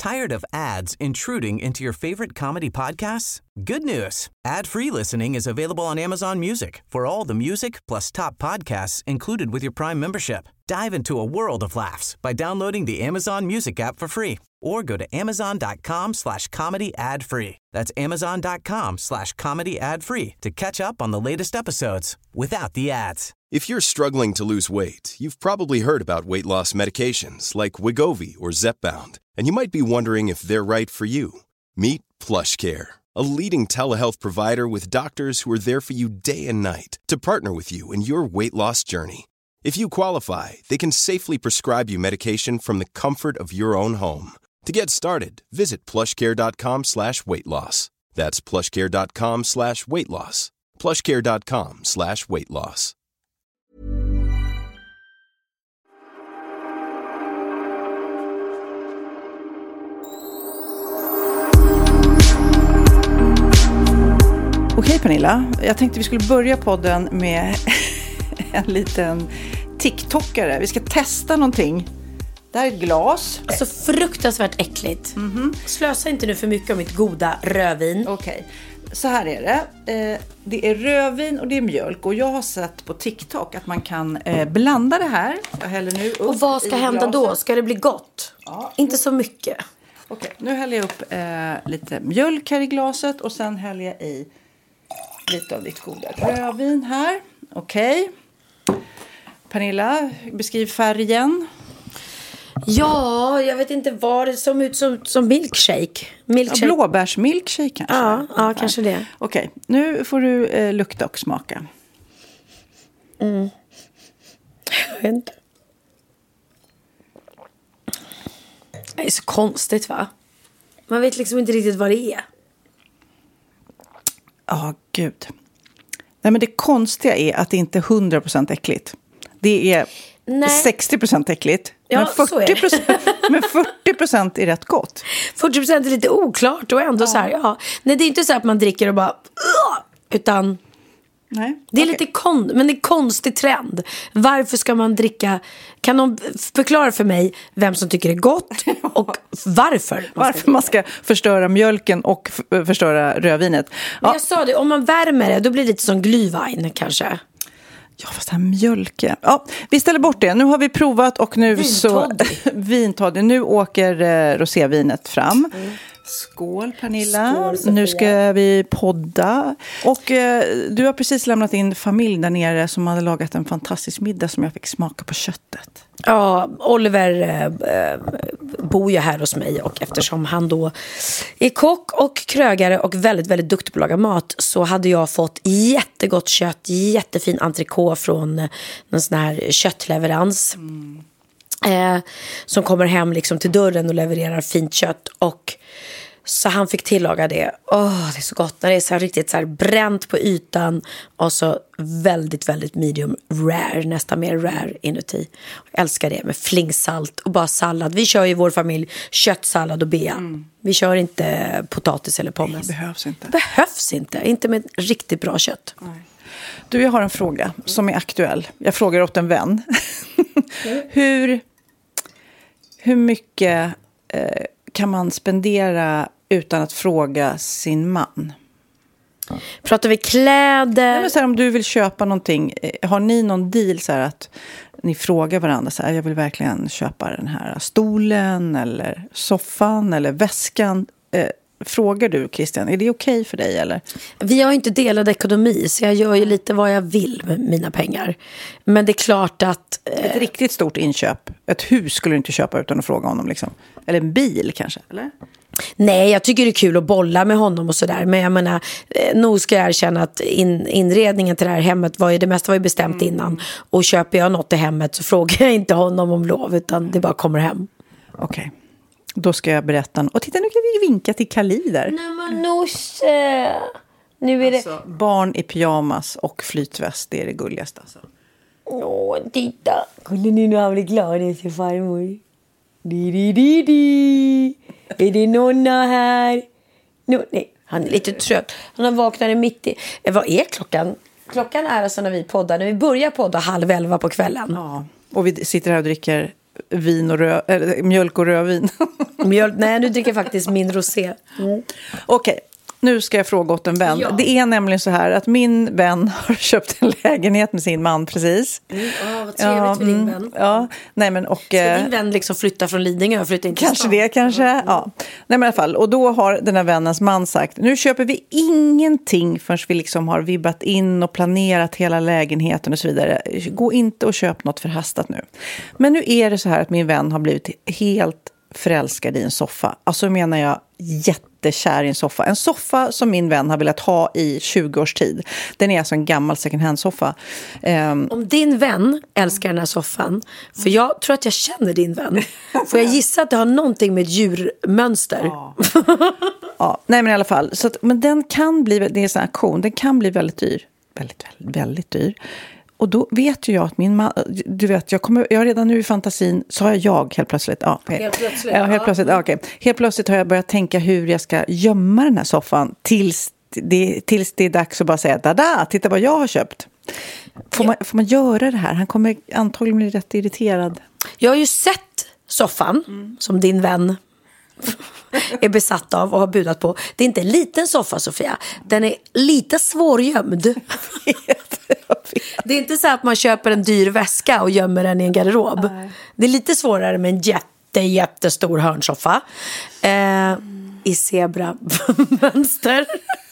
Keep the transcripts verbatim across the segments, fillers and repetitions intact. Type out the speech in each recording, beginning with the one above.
Tired of ads intruding into your favorite comedy podcasts? Good news. Ad-free listening is available on Amazon Music for all the music plus top podcasts included with your Prime membership. Dive into a world of laughs by downloading the Amazon Music app for free or go to amazon.com slash comedy ad free. That's amazon.com slash comedy ad free to catch up on the latest episodes without the ads. If you're struggling to lose weight, you've probably heard about weight loss medications like Wegovy or Zepbound, and you might be wondering if they're right for you. Meet PlushCare, a leading telehealth provider with doctors who are there for you day and night to partner with you in your weight loss journey. If you qualify, they can safely prescribe you medication from the comfort of your own home. To get started, visit plushcare.com slash weight loss. That's plushcare.com slash weight loss. plushcare.com slash weight loss. Okej Pernilla, jag tänkte vi skulle börja podden med en liten TikTokare. Vi ska testa någonting. Det här är ett glas. Alltså fruktansvärt äckligt. Mm-hmm. Slösa inte nu för mycket av mitt goda rödvin. Okej, så här är det. Eh, det är rödvin och det är mjölk. Och jag har sett på TikTok att man kan eh, blanda det här. Jag häller nu upp. Och vad ska hända glaset. Då? Ska det bli gott? Ja. Inte så mycket. Okej, nu häller jag upp eh, lite mjölk här i glaset. Och sen häller jag i lite av ditt goda rödvin här. Okej. Pernilla, beskriv färgen. Ja, jag vet inte vad det som ut som, som milkshake. milkshake. Ja, blåbärsmilkshake kanske. Ja, ja kanske det. Okej, nu får du eh, lukta och smaka. Mm. Jag vet inte. Det är så konstigt va? Man vet liksom inte riktigt vad det är. Ja, oh, gud. Nej, men det konstiga är att det inte är hundra procent äckligt. Det är Nej. sextio procent äckligt. Ja, men, fyrtio procent, men fyrtio procent är rätt gott. fyrtio procent är lite oklart och ändå ja. Så här, ja. Nej, det är inte så att man dricker och bara utan Nej. Det är okay. lite kon- men det är konstig trend. Varför ska man dricka? Kan någon förklara för mig vem som tycker det är gott och varför? Man varför man ska förstöra mjölken och f- förstöra rödvinet. Ja. Jag sa det, om man värmer det då blir det lite som glühwein kanske. Ja, fast det här mjölken. Ja, vi ställer bort det. Nu har vi provat och nu Vintoddy. så... Vintoddy. Nu åker eh, rosévinet fram. Mm. Skål Pernilla. Skål, nu ska vi podda. Och eh, du har precis lämnat in familj där nere som hade lagat en fantastisk middag som jag fick smaka på köttet. Ja, Oliver eh, bor ju här hos mig och eftersom han då är kock och krögare och väldigt, väldigt duktig på att laga mat så hade jag fått jättegott kött, jättefin entrecote från en sån här köttleverans mm. eh, som kommer hem liksom till dörren och levererar fint kött och så han fick tillaga det. Åh, oh, det är så gott när det är så här riktigt så här bränt på ytan och så väldigt, väldigt medium rare, nästan mer rare inuti. Jag älskar det med flingsalt och bara sallad. Vi kör i vår familj köttsallad och bea. Mm. Vi kör inte potatis eller pommes. Det behövs inte. Behövs inte. Inte med riktigt bra kött. Nej. Du, jag har en fråga som är aktuell. Jag frågar åt en vän. Mm. hur, hur mycket... Eh, kan man spendera utan att fråga sin man? Pratar vi kläder? Nej, men så här, om du vill köpa någonting, har ni någon deal så här att ni frågar varandra så här, jag vill verkligen köpa den här stolen eller soffan eller väskan. Eh, frågar du Christian, är det okej okay för dig eller? Vi har inte delad ekonomi så jag gör ju lite vad jag vill med mina pengar. Men det är klart att... Eh... Ett riktigt stort inköp. Ett hus skulle du inte köpa utan att fråga honom liksom. Eller en bil kanske, eller? Nej, jag tycker det är kul att bolla med honom och sådär. Men jag menar, eh, nog ska jag erkänna att in, inredningen till det här hemmet var ju, det mesta var ju bestämt mm. innan. Och köper jag något i hemmet så frågar jag inte honom om lov utan det bara kommer hem. Okej. Okay. Då ska jag berätta. Och titta, nu kan vi vinka till Kali där. Nej men Nosse. Nu är det... Alltså, barn i pyjamas och flytväst, det är det gulligaste alltså. Åh, titta. Kunde ni nu ha blivit glad i sin farmor? Di, di, di, di. Är det nonna här? No, nej, han är lite trött. Han har vaknat mitt i... Eh, vad är klockan? Klockan är alltså när vi poddar. När vi börjar podda halv elva på kvällen. Ja, och vi sitter här och dricker vin och rö, äh, mjölk och rödvin. Mjölk, nej, nu dricker jag faktiskt min rosé. Mm. Okej. Nu ska jag fråga åt en vän. Ja. Det är nämligen så här att min vän har köpt en lägenhet med sin man precis. Mm, oh, vad trevligt ja, för din vän. Ja, nej men och... Ska din vän liksom flytta från Lidingö och flytta in till Kanske stan? det, kanske. Mm. Ja. Nej men i alla fall. Och då har den här vännens man sagt, nu köper vi ingenting förrän vi liksom har vibbat in och planerat hela lägenheten och så vidare. Gå inte och köp något förhastat nu. Men nu är det så här att min vän har blivit helt förälskad i en soffa. Alltså menar jag jättekär i en soffa. En soffa som min vän har velat ha i tjugo års tid. Den är alltså en gammal second hand-soffa. Um, Om din vän älskar den här soffan, för jag tror att jag känner din vän. Får jag gissa att det har någonting med djurmönster? Ja. Ja, nej men i alla fall. Så att, men den kan bli, det är en sån auktion, den kan bli väldigt dyr. Väldigt, väldigt, väldigt dyr. Och då vet ju jag att min man, du vet, jag kommer, jag har redan nu i fantasin, sa jag jag helt plötsligt? Ja, helt plötsligt. Ja, helt plötsligt, ja, okej. Helt plötsligt har jag börjat tänka hur jag ska gömma den här soffan tills det, tills det är dags att bara säga, dada, titta vad jag har köpt. Får man, får man göra det här? Han kommer antagligen bli rätt irriterad. Jag har ju sett soffan mm. som din vän är besatt av och har budat på. Det är inte en liten soffa, Sofia. Den är lite svårgömd. Jag vet, jag vet. Det är inte så att man köper en dyr väska och gömmer den i en garderob. Nej. Det är lite svårare med en jätte, jättestor hörnsoffa. Eh, mm. I zebra-mönster.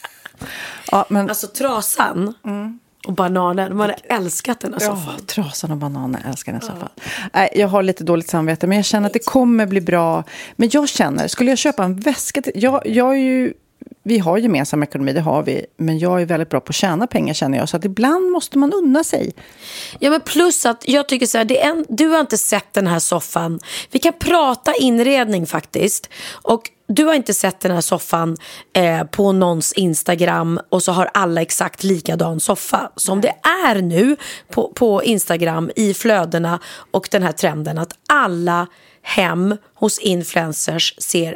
Ja, men... Alltså trasan... Mm. Och bananen, man har älskat den här soffan. Ja, trasan och bananen, älskar den här soffan. Nej, jag har lite dåligt samvete, men jag känner att det kommer bli bra. Men jag känner, skulle jag köpa en väska till, jag, jag är ju, vi har gemensam ekonomi, det har vi. Men jag är väldigt bra på att tjäna pengar, känner jag. Så att ibland måste man unna sig. Ja, men plus att jag tycker så här, det är en, du har inte sett den här soffan. Vi kan prata inredning faktiskt. Och du har inte sett den här soffan eh, på någons Instagram och så har alla exakt likadan soffa. Som det är nu på, på Instagram i flödena och den här trenden att alla hem hos influencers ser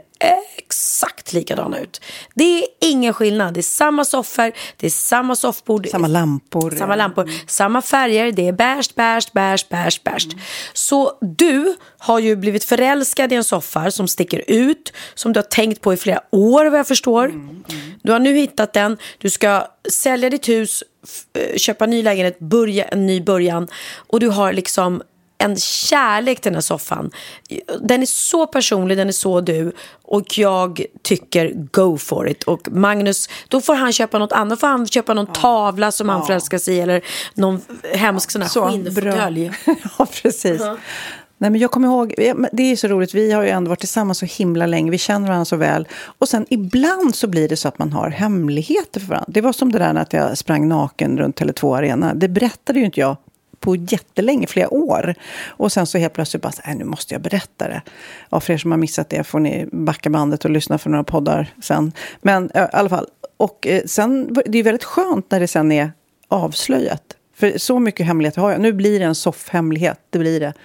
exakt likadana ut. Det är ingen skillnad. Det är samma soffor, det är samma soffbord, samma lampor, samma lampor, mm. samma färger. Det är beige, beige, beige, beige, beige. Mm. Så du har ju blivit förälskad i en soffa som sticker ut, som du har tänkt på i flera år, vad jag förstår. Mm. Mm. Du har nu hittat den. Du ska sälja ditt hus, f- köpa en ny lägenhet, börja en ny början, och du har liksom en kärlek till den här soffan. Den är så personlig, den är så du. Och jag tycker go for it. Och Magnus, då får han köpa något annat. Då får han köpa någon ja. tavla som ja. han förälskar sig i. Eller någon hemsk sån här så skinnfåtölj. Ja, precis. Uh-huh. Nej, men jag kommer ihåg, det är så roligt, vi har ju ändå varit tillsammans så himla länge, vi känner varandra så väl. Och sen ibland så blir det så att man har hemligheter för varandra. Det var som det där när att jag sprang naken runt Tele två Arena. Det berättade ju inte jag på jättelänge, flera år. Och sen så helt plötsligt bara, nej, nu måste jag berätta det. Ja, för er som har missat det får ni backa bandet och lyssna för några poddar sen. Men i alla fall, och sen, det är väldigt skönt när det sen är avslöjat. För så mycket hemligheter har jag. Nu blir det en soffhemlighet, det blir det.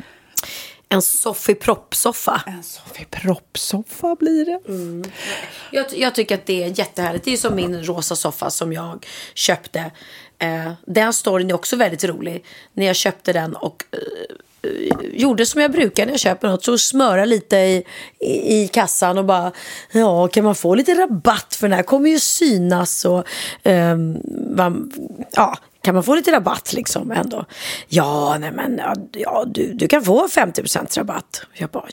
En soffig-propp-soffa. En soffig-propp-soffa blir det. Mm. Jag, jag tycker att det är jättehärligt. Det är som min rosa soffa som jag köpte. Eh, den storyn är också väldigt rolig. När jag köpte den och eh, gjorde som jag brukar när jag köper något. Så smöra lite i, i, i kassan och bara, ja, kan man få lite rabatt för den här? Kommer ju synas och eh, man, ja, kan man få lite rabatt liksom ändå? Ja, nej men ja, du, du kan få femtio procent rabatt. Jag bara,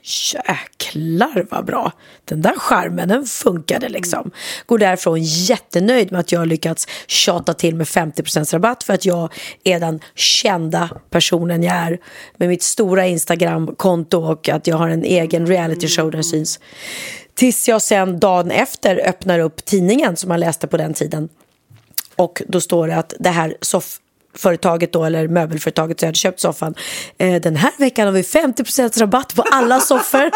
jäklar vad bra. Den där skärmen, den funkade liksom. Går därifrån jättenöjd med att jag har lyckats tjata till med femtio procent rabatt för att jag är den kända personen jag är med mitt stora Instagram-konto och att jag har en egen reality show där syns. Tills jag sen dagen efter öppnar upp tidningen som man läste på den tiden. Och då står det att det här soffföretaget då, eller möbelföretaget som jag hade köpt soffan, eh, den här veckan har vi femtio procent rabatt på alla soffor.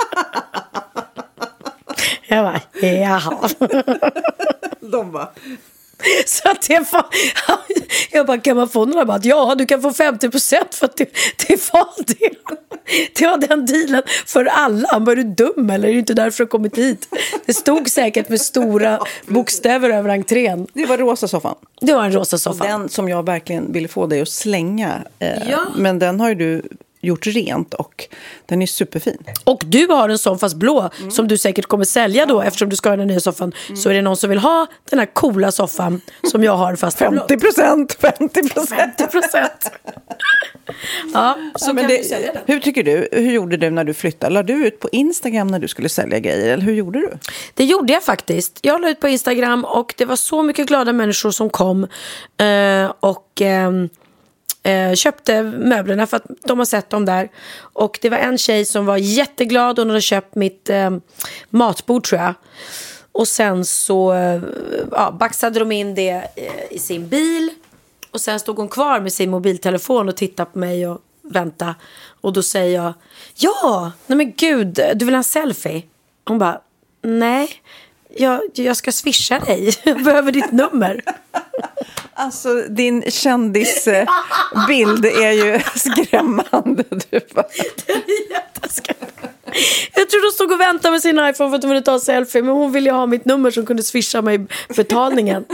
Jag bara, jaha. De bara... Så att det var, jag bara, kan man få någon rabatt? Ja, du kan få femtio procent för att det, det var det. Det var den dealen för alla. Var du dum eller är du inte därför du kommit hit? Det stod säkert med stora bokstäver över entrén. Det var rosa soffan. Det var en rosa soffa. Den som jag verkligen ville få dig att slänga. Eh, ja. Men den har ju du gjort rent och den är superfin. Och du har en sån fast blå mm. som du säkert kommer sälja då eftersom du ska ha den nya soffan. Mm. Så är det någon som vill ha den här coola soffan som jag har fast femtio procent, femtio procent. femtio procent. Ja, så ja, men kan det, vi sälja den. Hur tycker du? Hur gjorde du när du flyttade? Lade du ut på Instagram när du skulle sälja grejer? Eller hur gjorde du? Det gjorde jag faktiskt. Jag la ut på Instagram och det var så mycket glada människor som kom eh, och eh, eh, köpte möblerna för att de har sett dem där. Och det var en tjej som var jätteglad och hon hade köpt mitt eh, matbord tror jag. Och sen så eh, ja, baxade de in det eh, i sin bil. Och sen stod hon kvar med sin mobiltelefon och tittade på mig och väntade. Och då säger jag, ja, nej men gud, du vill ha en selfie? Hon bara, nej, jag, jag ska swisha dig. Jag behöver ditt nummer. Alltså, din kändisbild är ju skrämmande. Du bara. Den är jätteskrämmande. Jag tror de stod och väntade med sin iPhone för att de ville ta en selfie. Men hon ville ha mitt nummer som kunde swisha mig betalningen.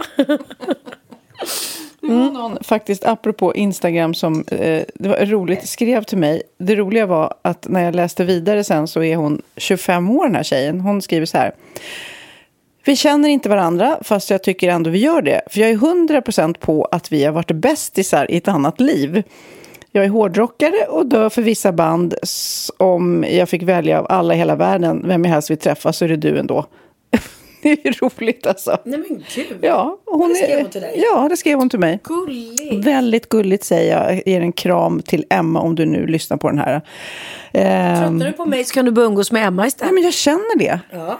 Det var någon faktiskt, apropå Instagram, som eh, det var roligt, skrev till mig. Det roliga var att när jag läste vidare sen så är hon tjugofem år, den här tjejen. Hon skriver så här: vi känner inte varandra fast jag tycker ändå vi gör det. För jag är hundra procent på att vi har varit bästisar i ett annat liv. Jag är hårdrockare och dör för vissa band. Om jag fick välja av alla i hela världen vem jag helst vill träffa så är det du ändå. Det är ju roligt alltså. Nej men gud. Ja, hon det skrev är, hon till dig? Ja, det skrev hon till mig. Gulligt. Väldigt gulligt säger jag. Jag ger en kram till Emma om du nu lyssnar på den här. Tröttnar du på mig så kan du börja umgås med Emma istället. Nej, men jag känner det. Ja.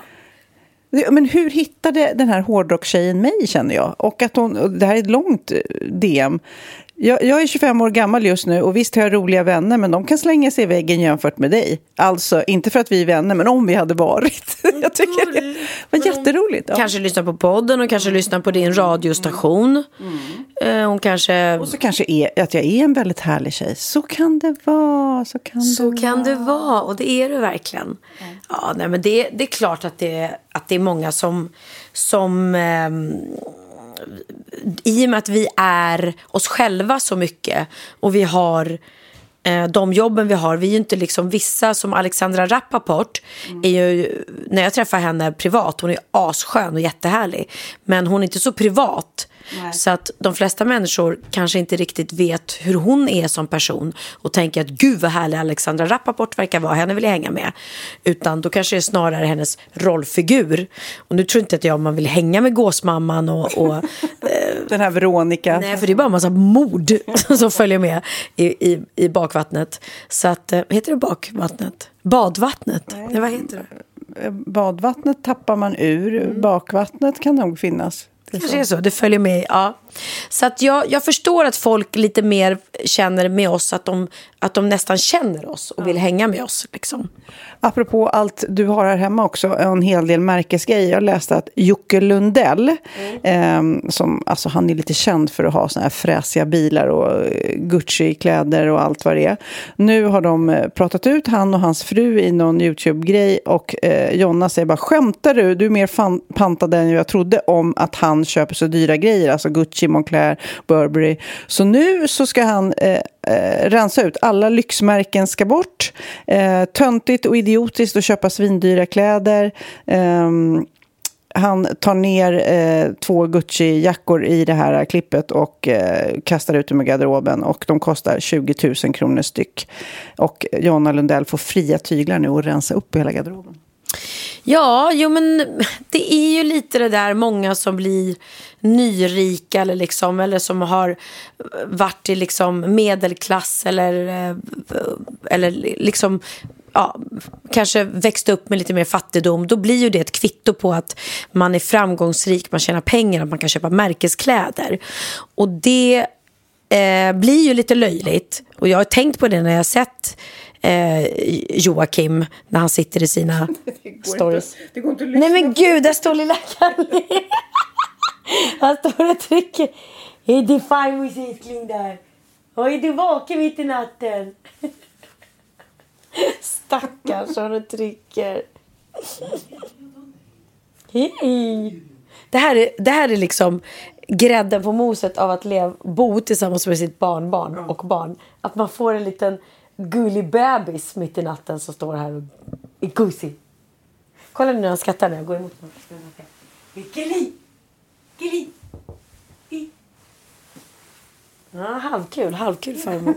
Men hur hittade den här hårdrocktjejen mig, känner jag? Och att hon, det här är ett långt D M. Jag, jag är tjugofem år gammal just nu och visst har jag roliga vänner, men de kan slänga sig i väggen jämfört med dig. Alltså, inte för att vi är vänner, men om vi hade varit. Jag tycker det var jätteroligt. Ja. Kanske lyssna på podden och kanske mm. lyssna på din radiostation. Mm. Hon kanske... Och så kanske är, att jag är en väldigt härlig tjej. Så kan det vara. Så kan, så det, kan vara. det vara. Och det är du verkligen. Mm. Ja, nej, men det, det är klart att det, att det är många som... som ehm, i och med att vi är oss själva så mycket och vi har eh, de jobben vi har, vi är ju inte liksom vissa som Alexandra Rappaport mm. är ju, när jag träffar henne privat, hon är asskön och jättehärlig, men hon är inte så privat. Nej. Så att de flesta människor kanske inte riktigt vet hur hon är som person och tänker att gud vad härlig Alexandra Rappaport verkar vara, henne vill jag hänga med. Utan då kanske det är snarare hennes rollfigur. Och nu tror inte att jag man vill hänga med gåsmamman och, och eh, den här Veronica. Nej, för det är bara en massa mord som följer med i, i, i bakvattnet. Så att, heter det bakvattnet? Badvattnet? Nej, Nej vad heter det? Badvattnet tappar man ur, mm. bakvattnet kan nog finnas. Det kanske är så, det följer med, ja. Så att jag, jag förstår att folk lite mer känner med oss, att de, att de nästan känner oss och vill hänga med oss liksom. Apropå allt du har här hemma också, en hel del märkesgrejer. Jag läste att Jocke Lundell, mm. eh, som, alltså han är lite känd för att ha såna här fräsiga bilar och Gucci-kläder och allt vad det är. Nu har de pratat ut, han och hans fru, i någon YouTube-grej, och eh, Jonna säger bara, skämtar du? Du är mer fan, pantad än jag trodde om att han köper så dyra grejer, alltså Gucci, Moncler, Burberry. Så nu så ska han eh, eh, rensa ut, alla lyxmärken ska bort. Eh, töntigt och idiotiskt att köpa svindyra kläder. Eh, han tar ner eh, två Gucci-jackor i det här klippet och eh, kastar ut dem i garderoben, och de kostar tjugo tusen kronor styck. Och Jonna Lundell får fria tyglar nu och rensa upp hela garderoben. Ja, jo men det är ju lite det där, många som blir nyrika eller liksom, eller som har varit i liksom medelklass eller eller liksom ja, kanske växt upp med lite mer fattigdom. Då blir ju det ett kvitto på att man är framgångsrik, man tjänar pengar, att man kan köpa märkeskläder. Och det eh, blir ju lite löjligt. Och jag har tänkt på det när jag har sett Eh, Joakim när han sitter i sina stories. Inte, det går inte att lyssna. Nej men gud, där står lilla Kalle. Han står och trycker. Är det fine musik kring där? Och är du vaken mitt i natten? Stackars, han trycker. Hej. Det här är, det här är liksom grädden på moset av att leva, bo tillsammans med sitt barnbarn och barn. Att man får en liten gullig bebis mitt i natten som står här och är gosig. Kolla nu när han skrattar när jag går emot honom. Gullig! Gullig! Ja, halvkul, halvkul farmor.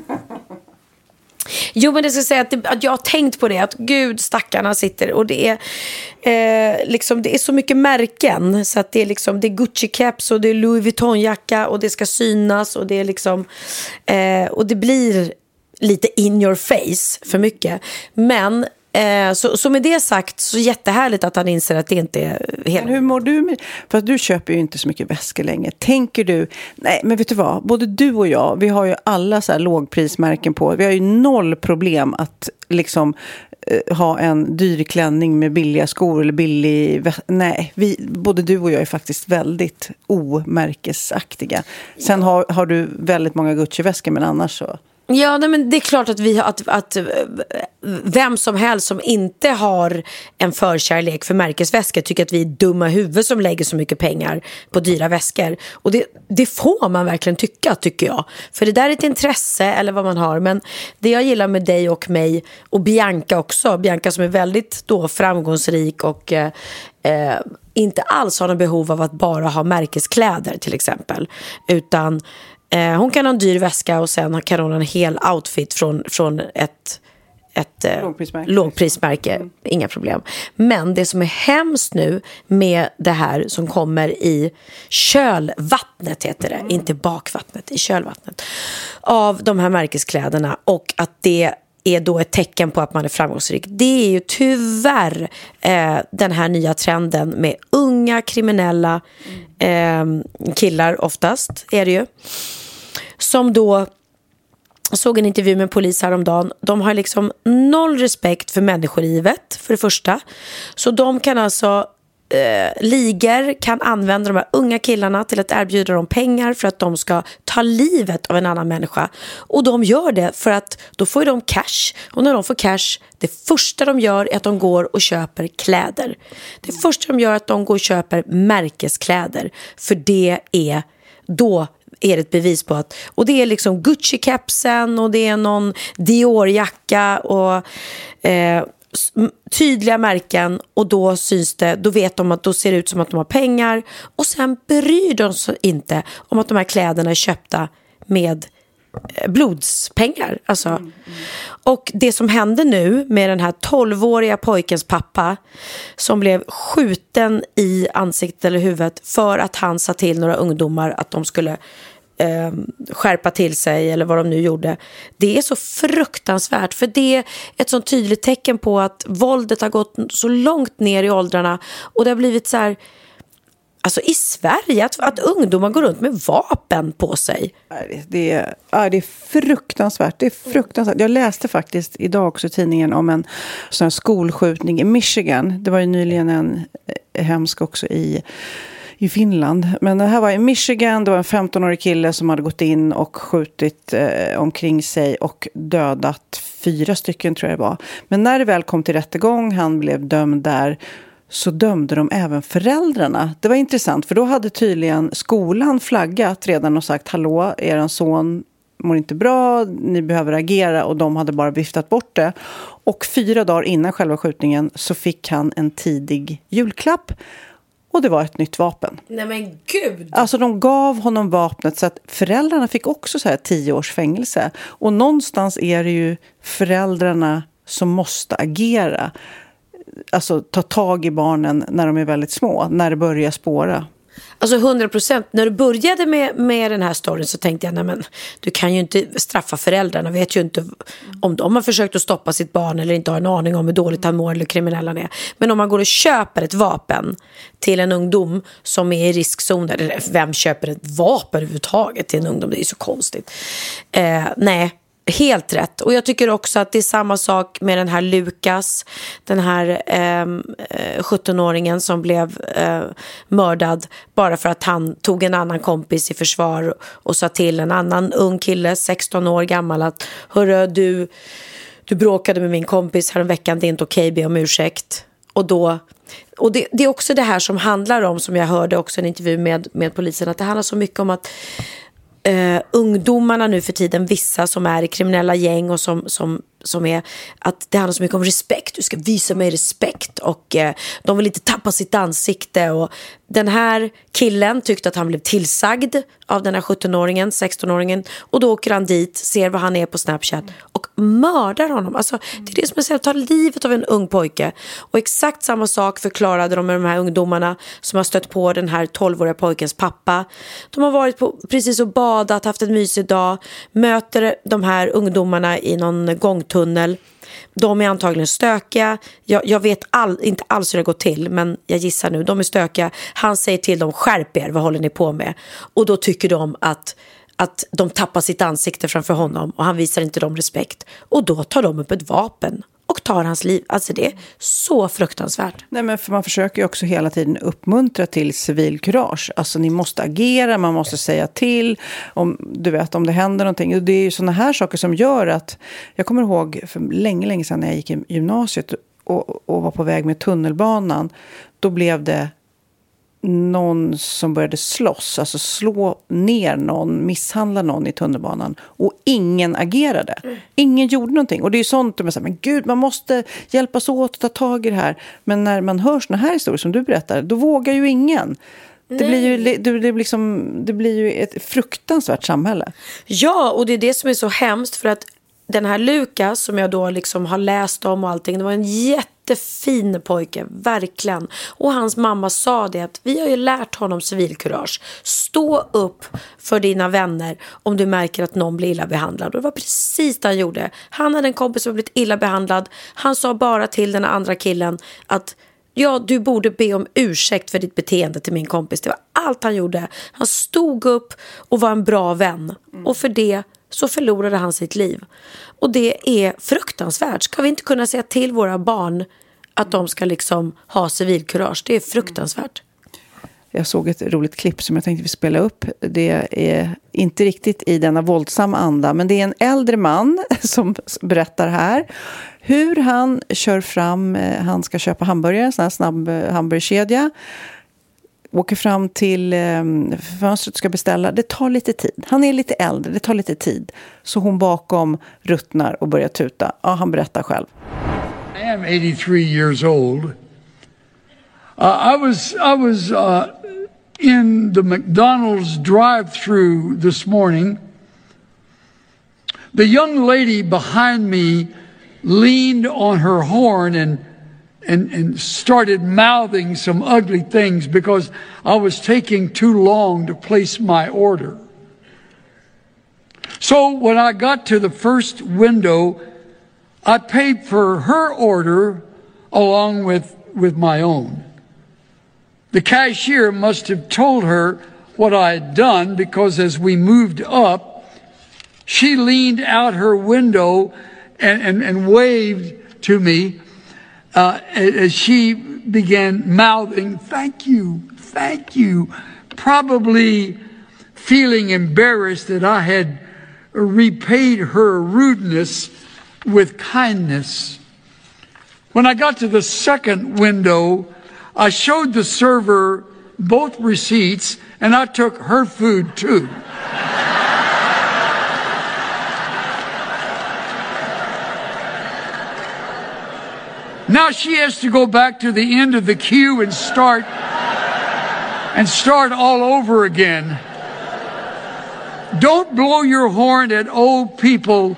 Jo, men det ska säga att, det, att jag har tänkt på det. Att gud, stackarna sitter. Och det är eh, liksom, det är så mycket märken. Så att det är liksom, det är Gucci-caps och det är Louis Vuitton-jacka. Och det ska synas. Och det är liksom eh, och det blir lite in your face för mycket. Men Eh, så, så med det sagt, så jättehärligt att han inser att det inte är helt... Men hur mår du med... För att du köper ju inte så mycket väskor längre. Tänker du... Nej, men vet du vad? Både du och jag, vi har ju alla så här lågprismärken på. Vi har ju noll problem att liksom eh, ha en dyr klänning med billiga skor eller billig... Vä- Nej, vi, både du och jag är faktiskt väldigt omärkesaktiga. Sen har, har du väldigt många Gucci-väskor, men annars så... Ja, nej, men det är klart att vi att, att vem som helst som inte har en förkärlek för märkesväskor tycker att vi är dumma huvud som lägger så mycket pengar på dyra väskor. Och det, det får man verkligen tycka, tycker jag. För det där är ett intresse eller vad man har. Men det jag gillar med dig och mig och Bianca också, Bianca som är väldigt då framgångsrik och eh, eh, inte alls har någon behov av att bara ha märkeskläder till exempel. Utan hon kan ha en dyr väska och sen kan hon ha en hel outfit från, från ett, ett lågprismärke. lågprismärke. Mm. Inga problem. Men det som är hemskt nu med det här som kommer i kölvattnet heter det. Mm. Inte bakvattnet, i kölvattnet. Av de här märkeskläderna och att det är då ett tecken på att man är framgångsrik. Det är ju tyvärr eh, den här nya trenden med unga kriminella eh, killar oftast är det ju. Som då såg en intervju med en polis häromdagen. De har liksom noll respekt för människolivet för det första. Så de kan alltså eh, ligor kan använda de här unga killarna till att erbjuda dem pengar för att de ska ta livet av en annan människa. Och de gör det för att då får de cash. Och när de får cash, det första de gör är att de går och köper kläder. Det första de gör är att de går och köper märkeskläder. För det är då är det ett bevis på att, och det är liksom Gucci-kepsen och det är någon Dior-jacka och eh, tydliga märken och då syns det, då vet de att då ser det ut som att de har pengar och sen bryr de sig inte om att de här kläderna är köpta med blodspengar alltså. Mm, mm. Och det som hände nu med den här tolvåriga pojkens pappa som blev skjuten i ansiktet eller huvudet för att han sa till några ungdomar att de skulle eh, skärpa till sig eller vad de nu gjorde. Det är så fruktansvärt för det är ett sånt tydligt tecken på att våldet har gått så långt ner i åldrarna och det har blivit så här. Alltså i Sverige, att, att ungdomar går runt med vapen på sig. Det är, ja, det är fruktansvärt. Det är fruktansvärt. Jag läste faktiskt idag också i tidningen om en sån här skolskjutning i Michigan. Det var ju nyligen en hemsk också i, i Finland. Men det här var i Michigan. Det var en femtonårig kille som hade gått in och skjutit eh, omkring sig och dödat fyra stycken tror jag det var. Men när det väl kom till rättegång, han blev dömd där, så dömde de även föräldrarna. Det var intressant, för då hade tydligen skolan flaggat redan och sagt hallå, er son mår inte bra, ni behöver agera, och de hade bara viftat bort det. Och fyra dagar innan själva skjutningen så fick han en tidig julklapp och det var ett nytt vapen. Nej men gud! Alltså de gav honom vapnet så att föräldrarna fick också så här tio års fängelse. Och någonstans är det ju föräldrarna som måste agera. Alltså ta tag i barnen när de är väldigt små, när det börjar spåra. Alltså hundra procent. När du började med, med den här storyn så tänkte jag, nej men du kan ju inte straffa föräldrarna. Vet ju inte om de har försökt att stoppa sitt barn eller inte har en aning om hur dåligt han mår eller kriminella han är. Men om man går och köper ett vapen till en ungdom som är i riskzon, eller vem köper ett vapen överhuvudtaget till en ungdom? Det är ju så konstigt. Eh, nej. Helt rätt. Och jag tycker också att det är samma sak med den här Lukas, den här eh, sjuttonåringen som blev eh, mördad bara för att han tog en annan kompis i försvar och sa till en annan ung kille, sexton år gammal, att hörru, du, du bråkade med min kompis häromveckan, det är inte okej, be om ursäkt. Och då och det, det är också det här som handlar om, som jag hörde också i en intervju med, med polisen, att det handlar så mycket om att Uh, ungdomarna nu för tiden, vissa som är i kriminella gäng och som, som som är att det handlar så mycket om respekt. Du ska visa mig respekt. Och eh, de vill inte tappa sitt ansikte. Och den här killen tyckte att han blev tillsagd av den här sjuttonåringen, sextonåringen. Och då åker han dit, ser vad han är på Snapchat och mördar honom. Alltså, det är det som är så att ta livet av en ung pojke. Och exakt samma sak förklarade de med de här ungdomarna som har stött på den här tolvåriga pojkens pappa. De har varit på, precis och badat, haft en mysig dag. Möter de här ungdomarna i någon gångtunnel. De är antagligen stökiga. Jag, jag vet all, inte alls hur det går till, men jag gissar nu. De är stökiga. Han säger till dem, skärp er, vad håller ni på med? Och då tycker de att, att de tappar sitt ansikte framför honom och han visar inte dem respekt. Och då tar de upp ett vapen och tar hans liv. Alltså det är så fruktansvärt. Nej, men för man försöker ju också hela tiden uppmuntra till civilkurage. Alltså ni måste agera, man måste säga till om, du vet, om det händer någonting. Och det är ju sådana här saker som gör att, jag kommer ihåg för länge, länge sedan när jag gick i gymnasiet och, och var på väg med tunnelbanan, då blev det någon som började slåss, alltså slå ner någon, misshandla någon i tunnelbanan och ingen agerade. Ingen gjorde någonting. Och det är ju sånt att man säger, men gud, man måste hjälpas åt att ta tag i det här. Men när man hör såna här historier som du berättar, då vågar ju ingen. Det blir ju, det, det, blir liksom, det blir ju ett fruktansvärt samhälle. Ja, och det är det som är så hemskt, för att den här Lukas som jag då liksom har läst om och allting, det var en jättefin pojke, verkligen. Och hans mamma sa det att vi har ju lärt honom civilkurage. Stå upp för dina vänner om du märker att någon blir illa behandlad. Och det var precis det han gjorde. Han hade en kompis som blivit illa behandlad. Han sa bara till den andra killen att ja, du borde be om ursäkt för ditt beteende till min kompis. Det var allt han gjorde. Han stod upp och var en bra vän. Mm. Och för det så förlorade han sitt liv. Och det är fruktansvärt. Ska vi inte kunna säga till våra barn att de ska liksom ha civilkurage? Det är fruktansvärt. Jag såg ett roligt klipp som jag tänkte vi spela upp. Det är inte riktigt i denna våldsamma anda, men det är en äldre man som berättar här hur han kör fram, han ska köpa hamburgare, en sån här snabb hamburgerkedja. Åker fram till eh, fönstret och ska beställa. Det tar lite tid. Han är lite äldre, det tar lite tid. Så hon bakom ruttnar och börjar tuta. Ja, han berättar själv. I am eighty-three years old. Uh, I was I was uh, in the McDonald's drive-through this morning. The young lady behind me leaned on her horn and And, and started mouthing some ugly things because I was taking too long to place my order. So when I got to the first window, I paid for her order along with, with my own. The cashier must have told her what I had done because as we moved up, she leaned out her window and, and, and waved to me. Uh, as she began mouthing, thank you, thank you, probably feeling embarrassed that I had repaid her rudeness with kindness. When I got to the second window, I showed the server both receipts and I took her food too. Now she has to go back to the end of the queue and start and start all over again. Don't blow your horn at old people.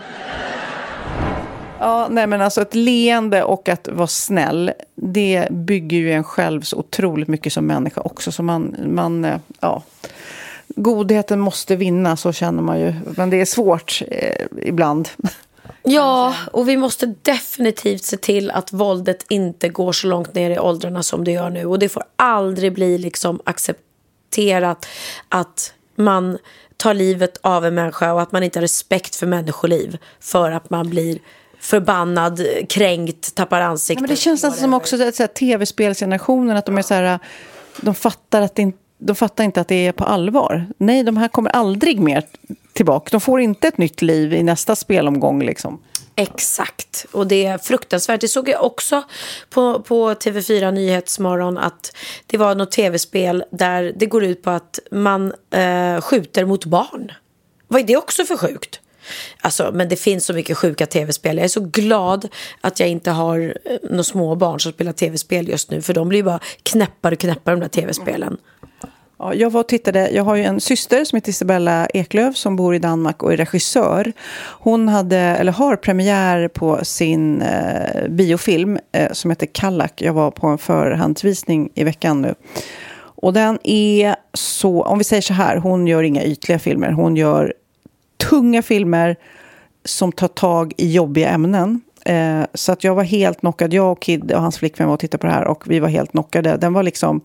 Ja, nej men alltså ett leende och att vara snäll, det bygger ju en själv så otroligt mycket som människa också. Så man, man ja, godheten måste vinna, så känner man ju. Men det är svårt eh, ibland. Ja, och vi måste definitivt se till att våldet inte går så långt ner i åldrarna som det gör nu. Och det får aldrig bli liksom accepterat att man tar livet av en människa och att man inte har respekt för människoliv för att man blir förbannad, kränkt, tappar ansiktet. Ja, men det känns nästan som också så här, tv-spelsgenerationen, att de är så här, de fattar att det inte, de fattar inte att det är på allvar. Nej, de här kommer aldrig mer tillbaka. De får inte ett nytt liv i nästa spelomgång liksom. Exakt, och det är fruktansvärt. Det såg jag också på, på T V fyra Nyhetsmorgon att det var något tv-spel där det går ut på att man eh, skjuter mot barn. Vad är det också för sjukt? Alltså, men det finns så mycket sjuka tv-spel. Jag är så glad att jag inte har några små barn som spelar tv-spel just nu. För de blir bara knäppare och knäppare de där tv-spelen. Ja, jag var och tittade, jag har ju en syster som heter Isabella Eklöf som bor i Danmark och är regissör. Hon hade, eller har premiär på sin eh, biofilm eh, som heter Kallak. Jag var på en förhandsvisning i veckan nu. Och den är så, om vi säger så här, hon gör inga ytliga filmer. Hon gör tunga filmer som tar tag i jobbiga ämnen. Eh, så att jag var helt knockad. Jag och Kid och hans flickvän var och tittade på det här och vi var helt knockade. Den var liksom...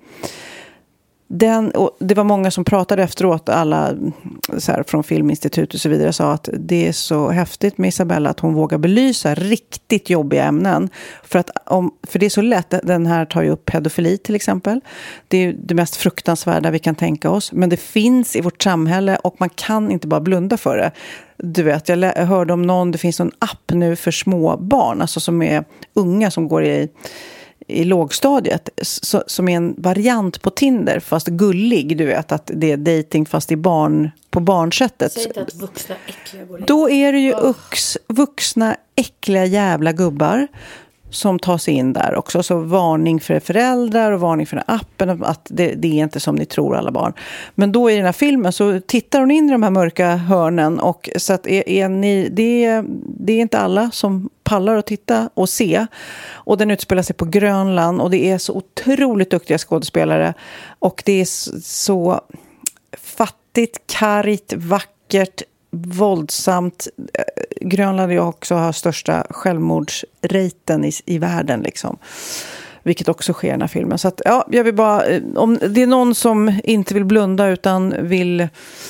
Den, och det var många som pratade efteråt, alla så här, från Filminstitut och så vidare, sa att det är så häftigt med Isabella att hon vågar belysa riktigt jobbiga ämnen. För, att om, för det är så lätt, den här tar ju upp pedofili till exempel. Det är det mest fruktansvärda vi kan tänka oss. Men det finns i vårt samhälle och man kan inte bara blunda för det. Du vet, jag hörde om någon, det finns en app nu för små barn, alltså som är unga som går i... i lågstadiet så, som är en variant på Tinder fast gullig, du vet att det är dating fast i barn, på barnsättet. Säg inte att vuxna äckliga går in. Då är det ju oh. ux, vuxna äckliga jävla gubbar som tar sig in där också. Så varning för föräldrar och varning för den här appen att det, det är inte som ni tror alla barn. Men då i den här filmen så tittar hon in i de här mörka hörnen och så att är, är ni, det, är, det är inte alla som pallar att titta och se. Och den utspelar sig på Grönland och det är så otroligt duktiga skådespelare och det är så fattigt, kargt, vackert, våldsamt. Grönland är också har största självmordsraten i, i världen liksom. Vilket också sker i den här filmen. Så att, ja, jag vill bara, om det är någon som inte vill blunda utan vill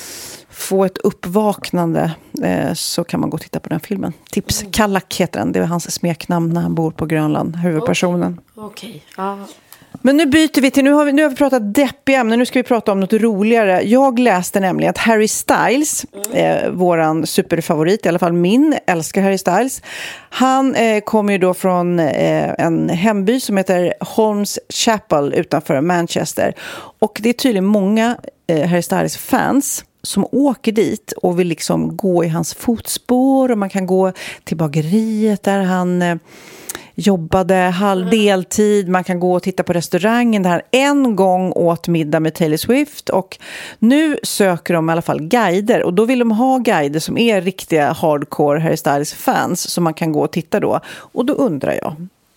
få ett uppvaknande eh, så kan man gå och titta på den filmen. Tips, mm. Kallak heter den. Det är hans smeknamn när han bor på Grönland, huvudpersonen. Okej, okay. Ja. Men nu byter vi till, nu har vi, nu har vi pratat deppiga ämnen, nu ska vi prata om något roligare. Jag läste nämligen att Harry Styles, mm. eh, våran superfavorit, i alla fall min, älskar Harry Styles. Han eh, kommer ju då från eh, en hemby som heter Holmes Chapel utanför Manchester. Och det är tydligen många eh, Harry Styles-fans som åker dit och vill liksom gå i hans fotspår och man kan gå till bageriet där han... Eh, jobbade halvdeltid, man kan gå och titta på restaurangen där han en gång åt middag med Taylor Swift och nu söker de i alla fall guider och då vill de ha guider som är riktiga hardcore Harry Styles fans som man kan gå och titta då och då undrar jag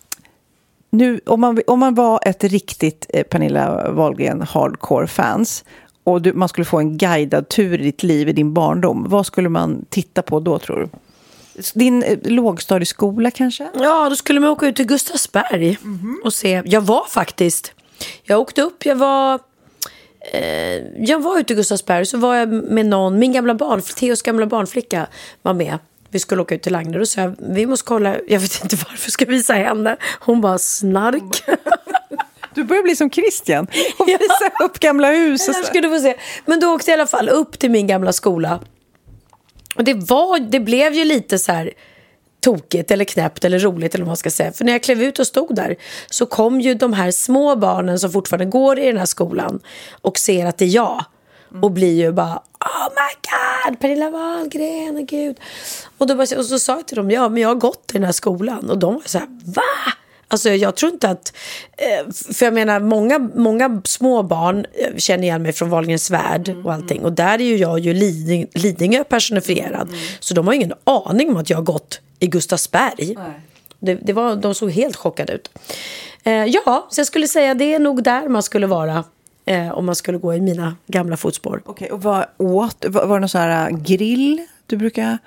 nu, om man, om man var ett riktigt eh, Pernilla Wahlgren hardcore fans och du, man skulle få en guidad tur i ditt liv i din barndom, vad skulle man titta på då tror du? Din eh, lågstadieskola kanske? Ja, då skulle man åka ut till Gustavsberg mm-hmm. och se. Jag var faktiskt, jag åkte upp, jag var eh, jag var ute i Gustavsberg så var jag med någon, min gamla barn, Theos gamla barnflicka var med. Vi skulle åka ut till Langner och så vi måste kolla, jag vet inte varför ska visa henne. Hon bara snark. Du börjar bli som Christian och visa ja. upp gamla hus. Och så. Ska du få se. Men då åkte jag i alla fall upp till min gamla skola. Och det var, det blev ju lite så här tokigt eller knäppt eller roligt eller vad man ska säga. För när jag klev ut och stod där så kom ju de här små barnen som fortfarande går i den här skolan och ser att det är jag. Och blir ju bara, oh my god, Pernilla Wahlgren, och gud. Och, då bara, och så sa jag till dem, ja men jag har gått i den här skolan. Och de var så här, va? Alltså jag tror inte att, för jag menar många, många små barn känner igen mig från Wahlgrens värld och allting. Och där är ju jag ju Liding, Lidingö personifierad. Mm. Så de har ingen aning om att jag har gått i Gustavsberg. Det, det var, de såg helt chockade ut. Eh, ja, så jag skulle säga det är nog där man skulle vara. Eh, om man skulle gå i mina gamla fotspår. Okej, okay, och vad åt? Var, var det någon sån här grill du brukar...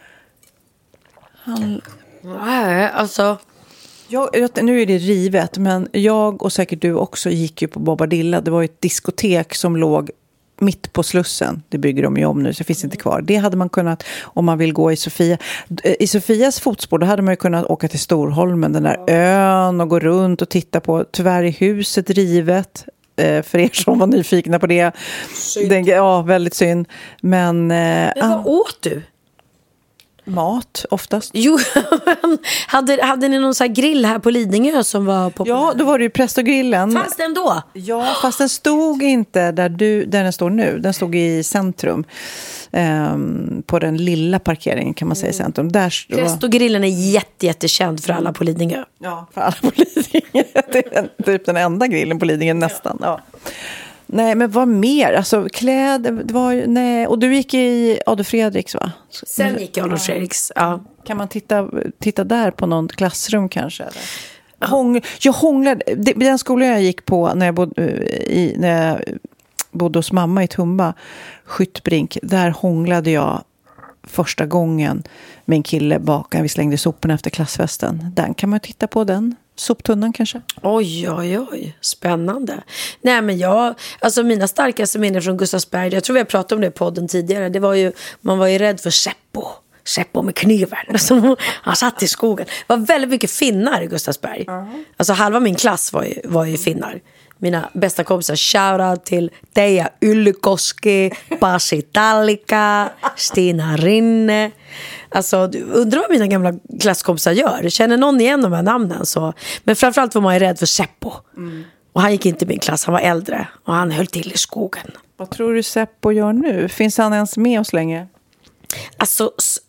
Han... Nej, alltså... Jag, jag, nu är det rivet, men jag och säkert du också gick ju på Bobadilla. Det var ju ett diskotek som låg mitt på Slussen. Det bygger de ju om nu så det finns inte kvar. Det hade man kunnat, om man vill gå i Sofia. I Sofias fotspår, då hade man ju kunnat åka till Storholmen, den där ön och gå runt och titta på. Tyvärr är huset rivet. För er som var nyfikna på det. Den, ja, väldigt synd. Men, Men vad ah, åt du? mat oftast. Jo, hade, hade ni någon sån här grill här på Lidingö som var populär? Ja, då var det ju Prästogrillen. Fanns den då? Ja, fast den stod inte där, du, där den står nu. Den stod i centrum. Um, på den lilla parkeringen kan man säga i centrum. Där Prästogrillen är jätte, jättekänd för alla på Lidingö. Ja, för alla på Lidingö. Det är typ den enda grillen på Lidingö nästan. Ja. Nej, men vad mer? Alltså kläder, det var nej. Och du gick i Adolf Fredriks, va? Sen gick jag Adolf Fredriks, ja. Kan man titta, titta där på någon klassrum kanske? Eller? Hång, jag hånglade, det, den skolan jag gick på när jag bodde, i, när jag bodde hos mamma i Tumba, Skyttbrink, där hånglade jag första gången med en kille bakom. Vi slängde soporna efter klassfesten. Den kan man titta på, den. Soptunnan kanske? Oj, oj, oj. Spännande. Nej, men jag, alltså mina starkaste minnen från Gustavsberg, jag tror vi har pratat om det i podden tidigare, det var ju, man var ju rädd för Seppo. Seppo med kniven. Alltså, han satt i skogen. Det var väldigt mycket finnar i Gustavsberg. Uh-huh. Alltså halva min klass var ju, var ju finnar. Mina bästa kompisar, shoutout till Teija Yllykoski, Pasi Tallika, Stina Rinne. Alltså, undrar vad mina gamla klasskompisar gör. Känner någon igen de här namnen? Så. Men framförallt var man ju rädd för Seppo. Mm. Och han gick inte i min klass, han var äldre. Och han höll till i skogen. Vad tror du Seppo gör nu? Finns han ens med oss länge? Alltså,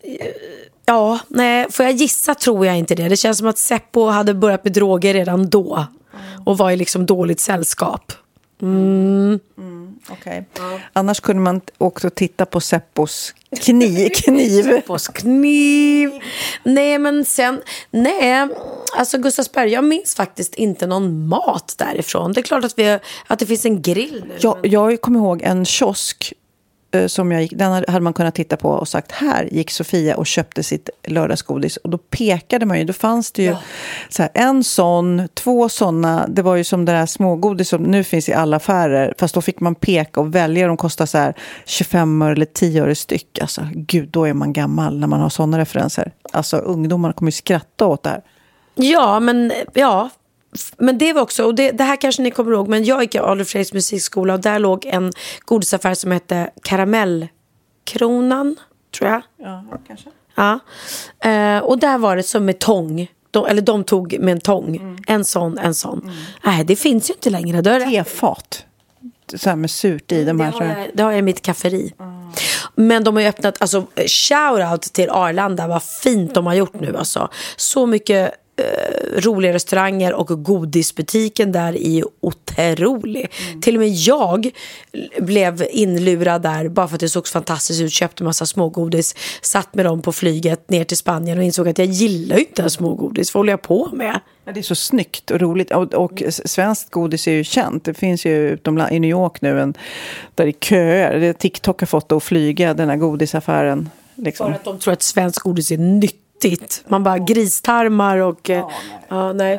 ja, nej, får jag gissa tror jag inte det. Det känns som att Seppo hade börjat med droger redan då. Och var i liksom dåligt sällskap. Mm. Mm, okay. Ja. Annars kunde man också titta på Seppos kniv. kniv. Seppos kniv. Nej, men sen... Nej, alltså Gustavsberg, jag minns faktiskt inte någon mat därifrån. Det är klart att, vi, att det finns en grill nu. Jag, men... jag kommer ihåg en kiosk som jag gick, den hade man kunnat titta på och sagt, här gick Sofia och köpte sitt lördagsgodis, och då pekade man ju, då fanns det ju ja. så här, en sån, två såna, det var ju som det där smågodis som nu finns i alla affärer, fast då fick man peka och välja, de kostar så här tjugofem öre eller tio öre styck, alltså gud, då är man gammal när man har såna referenser, alltså ungdomarna kommer ju skratta åt det här. Ja, men ja, men det var också, och det, det här kanske ni kommer ihåg, men jag gick i Adolf Fredriks musikskola och där låg en godisaffär som hette Karamellkronan, tror jag. Ja, kanske. Ja. Eh, och där var det som med tång. De, eller de tog med en tång. Mm. En sån, en sån. Mm. Nej, det finns ju inte längre. Då är det... Tefat. Så här med surt i. De det, här, har jag, det har jag i mitt kafferi. Mm. Men de har ju öppnat, alltså shoutout till Arlanda. Vad fint de har gjort nu. Alltså. Så mycket... Uh, roliga restauranger och godisbutiken där är ju otrolig. Mm. Till och med jag blev inlurad där bara för att det såg fantastiskt ut, köpte massa smågodis, satt med dem på flyget ner till Spanien och insåg att jag gillar ju inte smågodis. Vad håller jag på med? Ja, det är så snyggt och roligt, och, och mm. svenskt godis är ju känt. Det finns ju utomlands, i New York nu en, där det köer, det TikTok har fått att flyga den här godisaffären liksom. För att de tror att svenskt godis är nytt. Man bara gristarmar och... Ja, nej. Ja, nej.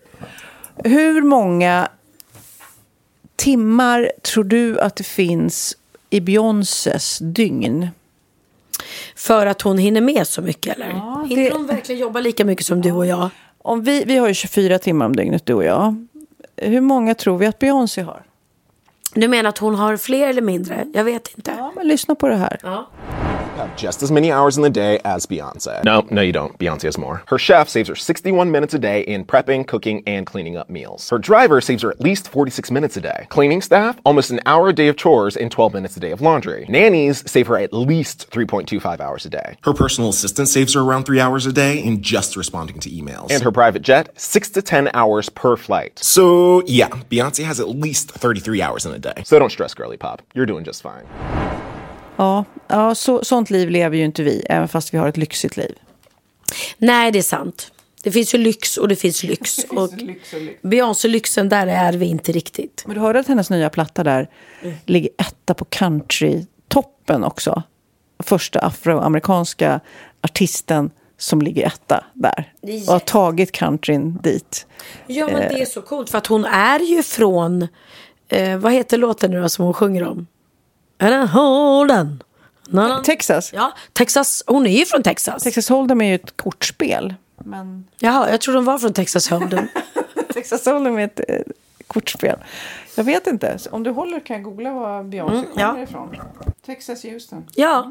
Hur många timmar tror du att det finns i Beyoncés dygn? För att hon hinner med så mycket, eller? Ja, hinner det... hon verkligen jobba lika mycket som du och jag? Om vi, vi har ju tjugofyra timmar om dygnet, du och jag. Hur många tror vi att Beyoncé har? Du menar att hon har fler eller mindre? Jag vet inte. Ja, men lyssna på det här. Ja. Have just as many hours in the day as Beyoncé. No, no you don't. Beyoncé has more. Her chef saves her sixty-one minutes a day in prepping, cooking, and cleaning up meals. Her driver saves her at least forty-six minutes a day. Cleaning staff, almost an hour a day of chores and twelve minutes a day of laundry. Nannies save her at least three point two five hours a day. Her personal assistant saves her around three hours a day in just responding to emails. And her private jet, six to ten hours per flight. So, yeah, Beyoncé has at least thirty-three hours in a day. So don't stress, girly pop. You're doing just fine. Ja, ja så, sånt liv lever ju inte vi, även fast vi har ett lyxigt liv. Nej, det är sant. Det finns ju lyx och det finns lyx. Det finns och lyx och lyx. Beyoncé-lyxen, där är vi inte riktigt. Men du hörde att hennes nya platta där mm. ligger etta på country-toppen också. Första afroamerikanska artisten som ligger etta där. Och har tagit countryn dit. Ja, men det är så coolt för att hon är ju från... Eh, vad heter låten nu då som hon sjunger om? Holden. Texas? Ja, Texas. Hon är ju från Texas. Texas Hold'em är ju ett kortspel. Men... Jaha, jag tror de var från Texas Hold'em. Texas Hold'em är ett eh, kortspel. Jag vet inte. Om du håller kan jag googla var Beyoncé mm, kommer ja. ifrån. Texas Houston. Ja,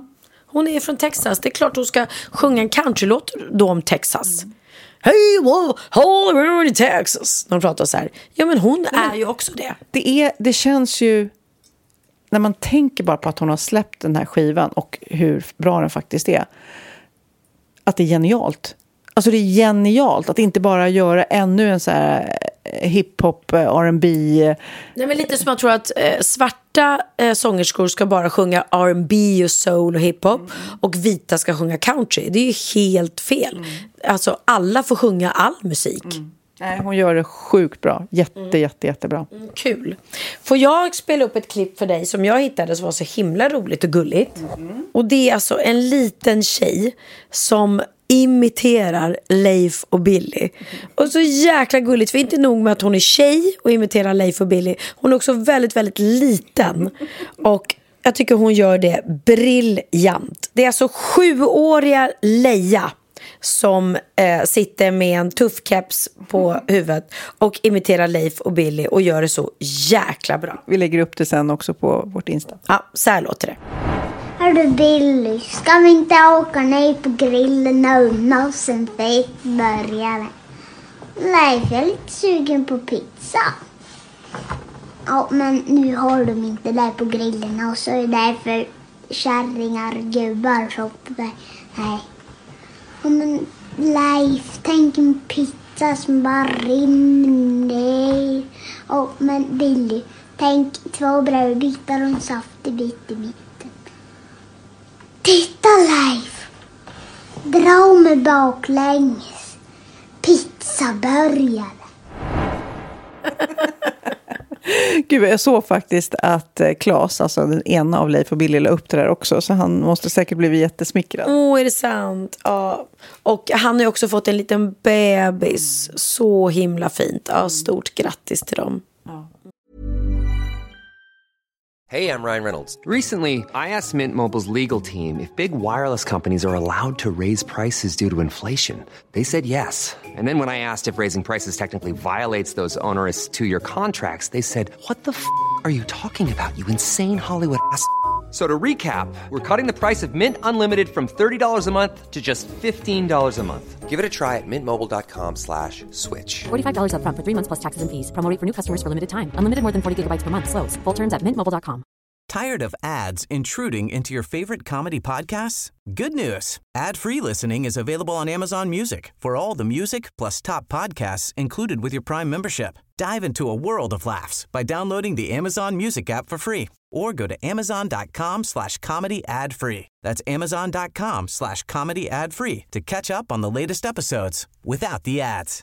Hon är från Texas. Det är klart hon ska sjunga en countrylåt då om Texas. Mm. Hey, well, all in Texas. De pratar så här. Ja, men hon men, är ju också det. Det, är, det känns ju, när man tänker bara på att hon har släppt den här skivan och hur bra den faktiskt är, att det är genialt. Alltså det är genialt att inte bara göra ännu en så här hiphop, R and B. Nej, men lite som jag tror att eh, svarta eh, sångerskor ska bara sjunga R and B och soul och hiphop mm. och vita ska sjunga country. Det är ju helt fel. Mm. Alltså alla får sjunga all musik. Mm. Nej, hon gör det sjukt bra. Jätte, mm. jätte, jättebra. Mm, kul. Får jag spela upp ett klipp för dig som jag hittade som var så himla roligt och gulligt. Mm. Och det är alltså en liten tjej som imiterar Leif och Billy. Mm. Och så jäkla gulligt, för inte nog med att hon är tjej och imiterar Leif och Billy. Hon är också väldigt, väldigt liten. Och jag tycker hon gör det briljant. Det är alltså sjuåriga Leia som eh, sitter med en tuff keps på huvudet och imiterar Leif och Billy och gör det så jäkla bra. Vi lägger upp det sen också på vårt Insta. Ja, så här låter det. Hörru Billy, ska vi inte åka ner på grillen och unna oss en fet burgare? Leif är lite sugen på pizza. Ja, men nu har de inte det på grillen och så är det därför kärringar och gubbar shoppar. Nej. Ja, men Leif, tänk en pizza som bara rinner ner. Ja, men Billy, tänk två brödbitar och en saftig bit i mitten. Titta Leif, dra med baklänges, pizzaburgare. Gud, jag såg faktiskt att Claes, alltså den ena av Leif och Billy, la upp det där också. Så han måste säkert bli jättesmickrad. Åh, oh, är det sant? Ja. Och han har ju också fått en liten bebis. Så himla fint. Ja, stort grattis till dem. Ja. Hey, I'm Ryan Reynolds. Recently, I asked Mint Mobile's legal team if big wireless companies are allowed to raise prices due to inflation. They said yes. And then when I asked if raising prices technically violates those onerous two-year contracts, they said, what the f*** are you talking about, you insane Hollywood ass f- So to recap, we're cutting the price of Mint Unlimited from thirty dollars a month to just fifteen dollars a month. Give it a try at mintmobile.com slash switch. forty-five dollars up front for three months plus taxes and fees. Promo rate for new customers for limited time. Unlimited more than forty gigabytes per month. Slows full terms at mint mobile dot com. Tired of ads intruding into your favorite comedy podcasts? Good news. Ad-free listening is available on Amazon Music for all the music plus top podcasts included with your Prime membership. Dive into a world of laughs by downloading the Amazon Music app for free or go to amazon.com slash comedy ad free. That's amazon.com slash comedy ad free to catch up on the latest episodes without the ads.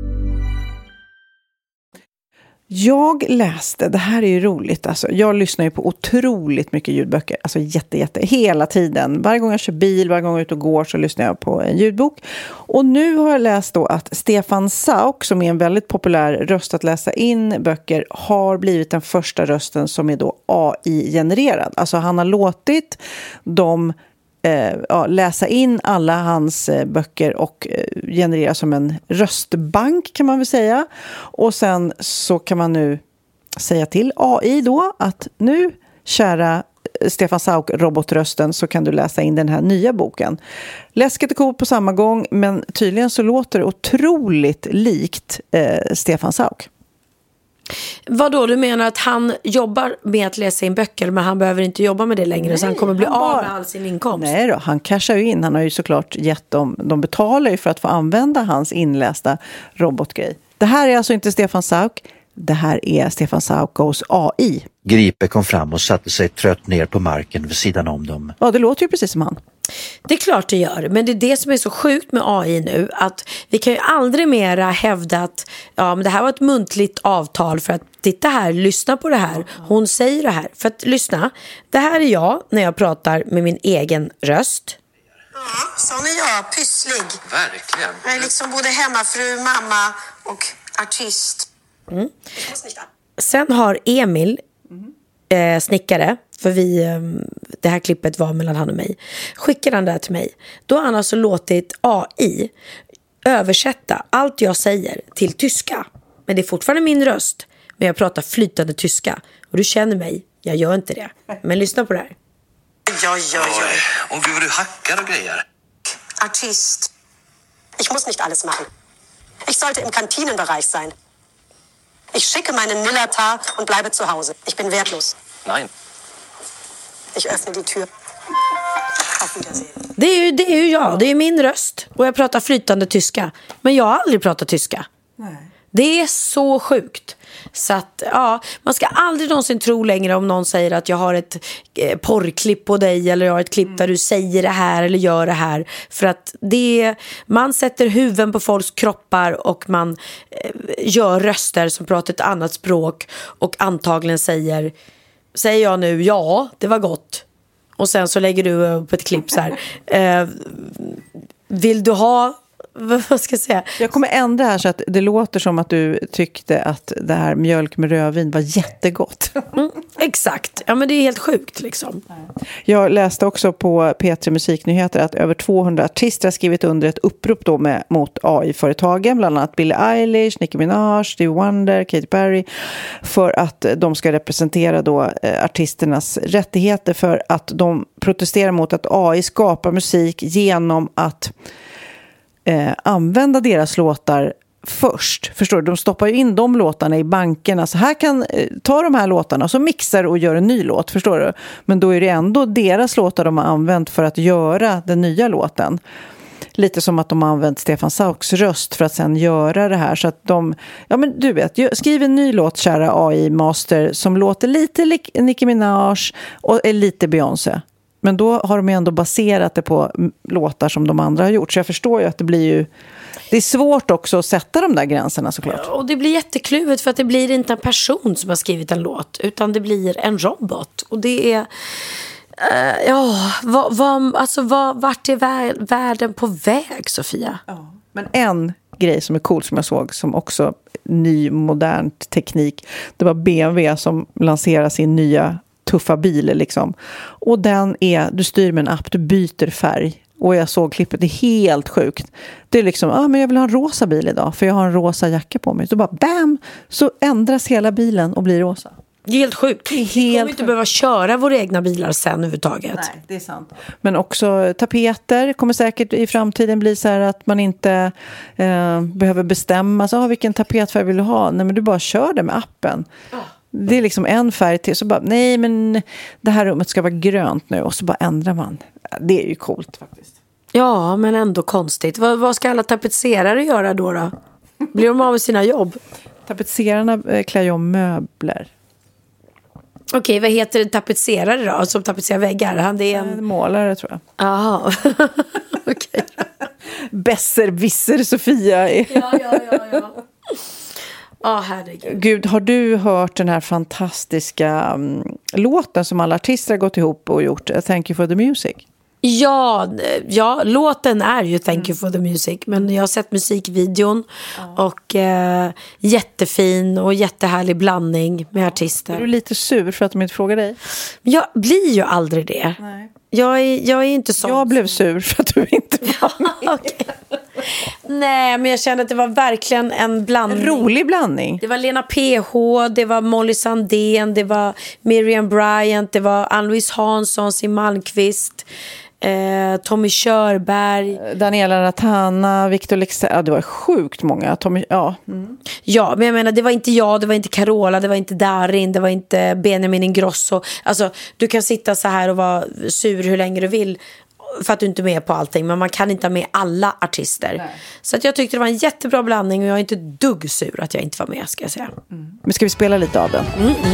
Jag läste, det här är ju roligt, alltså, jag lyssnar ju på otroligt mycket ljudböcker, alltså jätte, jätte, hela tiden. Varje gång jag kör bil, varje gång jag är ute och går så lyssnar jag på en ljudbok. Och nu har jag läst då att Stefan Sauk, som är en väldigt populär röst att läsa in böcker, har blivit den första rösten som är då A I-genererad. Alltså han har låtit dem Eh, ja, läsa in alla hans eh, böcker och eh, generera som en röstbank, kan man väl säga. Och sen så kan man nu säga till A I då att nu, kära Stefan Sauk, robotrösten, så kan du läsa in den här nya boken. Läskigt och coolt på samma gång, men tydligen så låter det otroligt likt eh, Stefan Sauk. Vad då? Du menar att han jobbar med att läsa in böcker, men han behöver inte jobba med det längre? Nej, så han kommer bli han bara... av med all sin inkomst? Nej då, han cashar ju in. Han har ju såklart gett dem, de betalar ju för att få använda hans inlästa robotgrej. Det här är alltså inte Stefan Sauk. Det här är Stefan Sauk Goes A I. Gripe kom fram och satte sig trött ner på marken vid sidan om dem. Ja, det låter ju precis som han. Det är klart det gör, men det är det som är så sjukt med A I nu, att vi kan ju aldrig mera hävda att ja, men det här var ett muntligt avtal för att titta här, lyssna på det här, hon säger det här. För att lyssna, det här är jag när jag pratar med min egen röst. Ja, sån är jag, pysslig. Verkligen. Jag är liksom både hemmafru, mamma och artist. Mm. Sen har Emil eh, snickare, för vi, eh, det här klippet var mellan han och mig, skickade han det till mig. Då har han alltså låtit A I översätta allt jag säger till tyska. Men det är fortfarande min röst, men jag pratar flytande tyska. Och du känner mig, jag gör inte det. Men lyssna på det här. oj, oj. Och gud vad du hackar och grejer. Artist. Ich muss nicht alles machen. Ich sollte im Kantinenbereich sein. Ich schicke meinen Nillertar und bleibe zu Hause. Ich bin wertlos. Nein. Ich öffne die Tür. Auf Wiedersehen. Det är ju, det är ju jag, det är min röst. Och jag pratar flytande tyska. Men jag har aldrig pratat tyska. Nej. Det är så sjukt. Så att, ja, man ska aldrig någonsin tro längre om någon säger att jag har ett eh, porrklipp på dig eller jag har ett klipp mm. där du säger det här eller gör det här. För att det, man sätter huvuden på folks kroppar och man eh, gör röster som pratar ett annat språk och antagligen säger, säger jag nu, ja, det var gott. Och sen så lägger du upp ett klipp så här. Eh, vill du ha... Vad ska jag säga? Jag kommer ändra här så att det låter som att du tyckte att det här mjölk med rödvin var jättegott. Mm, exakt. Ja, men det är helt sjukt liksom. Jag läste också på P tre Musiknyheter att över tvåhundra artister har skrivit under ett upprop då med, mot A I-företagen. Bland annat Billie Eilish, Nicki Minaj, Stevie Wonder, Katy Perry. För att de ska representera då eh, artisternas rättigheter. För att de protesterar mot att A I skapar musik genom att Eh, använda deras låtar först. Förstår du? De stoppar ju in de låtarna i bankerna. Så här kan eh, ta de här låtarna och så mixar och gör en ny låt. Förstår du? Men då är det ändå deras låtar de har använt för att göra den nya låten. Lite som att de har använt Stefan Sauks röst för att sen göra det här. Så att de, ja men du vet, skriv en ny låt, kära A I-master, som låter lite lik Nicki Minaj och är lite Beyoncé. Men då har de ju ändå baserat det på låtar som de andra har gjort. Så jag förstår ju att det blir ju... Det är svårt också att sätta de där gränserna såklart. Och det blir jättekluvet för att det blir inte en person som har skrivit en låt. Utan det blir en robot. Och det är... Uh, ja, vad, vad, alltså vad, vart är vär, världen på väg, Sofia? Ja. Men en grej som är cool som jag såg, som också ny modern teknik. Det var B M W som lanserade sin nya... tuffa bil liksom. Och den är, du styr med en app, du byter färg. Och jag såg klippet, det är helt sjukt. Det är liksom, ja ah, men jag vill ha en rosa bil idag för jag har en rosa jacka på mig. Så bara bam, så ändras hela bilen och blir rosa. Det är helt sjukt. Det är helt Vi kommer inte behöva köra våra egna bilar sen överhuvudtaget. Nej, det är sant. Men också tapeter kommer säkert i framtiden bli så här att man inte eh, behöver bestämma så, ah, vilken tapetfärg vill du ha? Nej, men du bara kör det med appen. Oh. Det är liksom en färg till. Så bara, nej men det här rummet ska vara grönt nu. Och så bara ändrar man. Det är ju coolt faktiskt. Ja, men ändå konstigt. Vad, vad ska alla tapetserare göra då då? Blir de av med sina jobb? Tapetserarna klär ju om möbler. Okej, okay, vad heter det tapetserare då? Som tapetserar väggar? Han det är en... en målare tror jag. Jaha, okej. Okay. Besserwisser Sofia. ja, ja, ja, ja. Ja, oh, herregud. Gud, har du hört den här fantastiska um, låten som alla artister har gått ihop och gjort? Thank you for the music. Ja, ja, låten är ju Thank you for the music. Men jag har sett musikvideon ja. och eh, jättefin och jättehärlig blandning med artister. Är du lite sur för att de inte frågar dig? Jag blir ju aldrig det. Nej. Jag är, jag är inte sån. Jag blev sur för att du inte var med. Okay. Nej, men jag kände att det var verkligen en blandning. En rolig blandning. Det var Lena P H, det var Molly Sandén, det var Miriam Bryant, det var Ann-Louise Hansson, Sim Malmqvist, eh, Tommy Körberg, Daniela Ratana, Victor Lexa. Ja, det var sjukt många. Tommy, ja. Mm. Ja, men jag menar, det var inte jag, det var inte Carola, det var inte Darin, det var inte Benjamin Ingrosso. Alltså, du kan sitta så här och vara sur hur länge du vill för att du inte är med på allting, men man kan inte ha med alla artister. Nej. Så att jag tyckte det var en jättebra blandning och jag är inte dugg sur att jag inte var med, ska jag säga. Mm. Men ska vi spela lite av den? Mm, mm.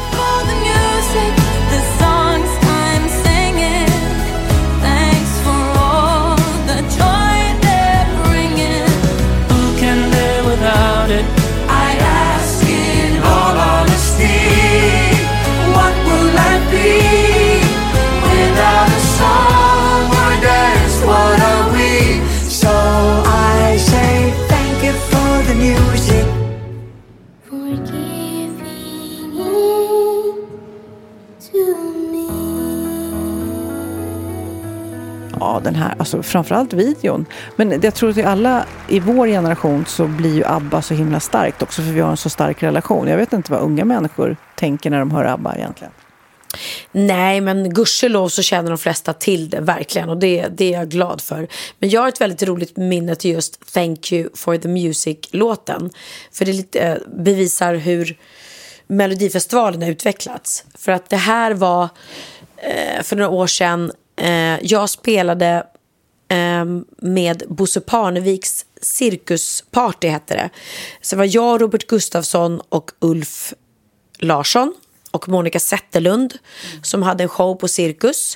Ja, den här, alltså framförallt videon. Men jag tror att i alla i vår generation så blir ju ABBA så himla starkt också, för vi har en så stark relation. Jag vet inte vad unga människor tänker när de hör ABBA egentligen. Nej, men gudskelov så känner de flesta till det, verkligen. Och det, det är jag glad för. Men jag har ett väldigt roligt minne till just Thank You for the Music-låten. För det lite, eh, bevisar hur Melodifestivalen har utvecklats. För att det här var eh, för några år sedan. Eh, jag spelade eh, med Bosse Parneviks cirkusparty, hette det. Så det var jag, Robert Gustafsson och Ulf Larsson och Monica Zetterlund mm. som hade en show på Cirkus.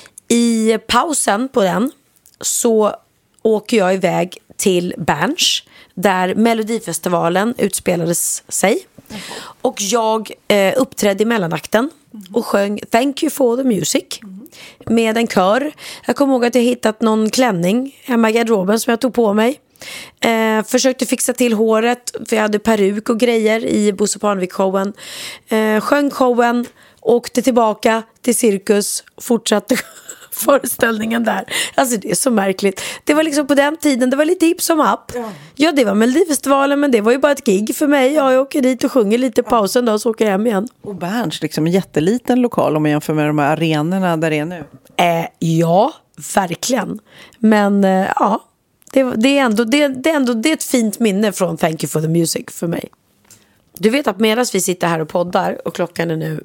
I pausen på den så åker jag iväg till Berns där Melodifestivalen utspelades sig. Mm. Och jag eh, uppträdde i mellanakten mm. och sjöng Thank You for the Music mm. med en kör. Jag kommer ihåg att jag hittat någon klänning hemma i garderoben som jag tog på mig. Eh, försökte fixa till håret, för jag hade peruk och grejer i Bosse Parnevik-showen. Eh, sjöng showen, åkte tillbaka till Cirkus, fortsatte föreställningen där. Alltså det är så märkligt. Det var liksom på den tiden, det var lite hipp som happ. Ja. ja, det var Melodifestivalen, men det var ju bara ett gig för mig. Ja, jag åker dit och sjunger lite i pausen då, så åker jag hem igen. Och Berns, liksom en jätteliten lokal om man jämför med de här arenorna där det är nu. Eh, ja, verkligen. Men eh, ja, det, det, är ändå, det, det är ändå det är ett fint minne från Thank You for the Music för mig. Du vet att medan vi sitter här och poddar och klockan är nu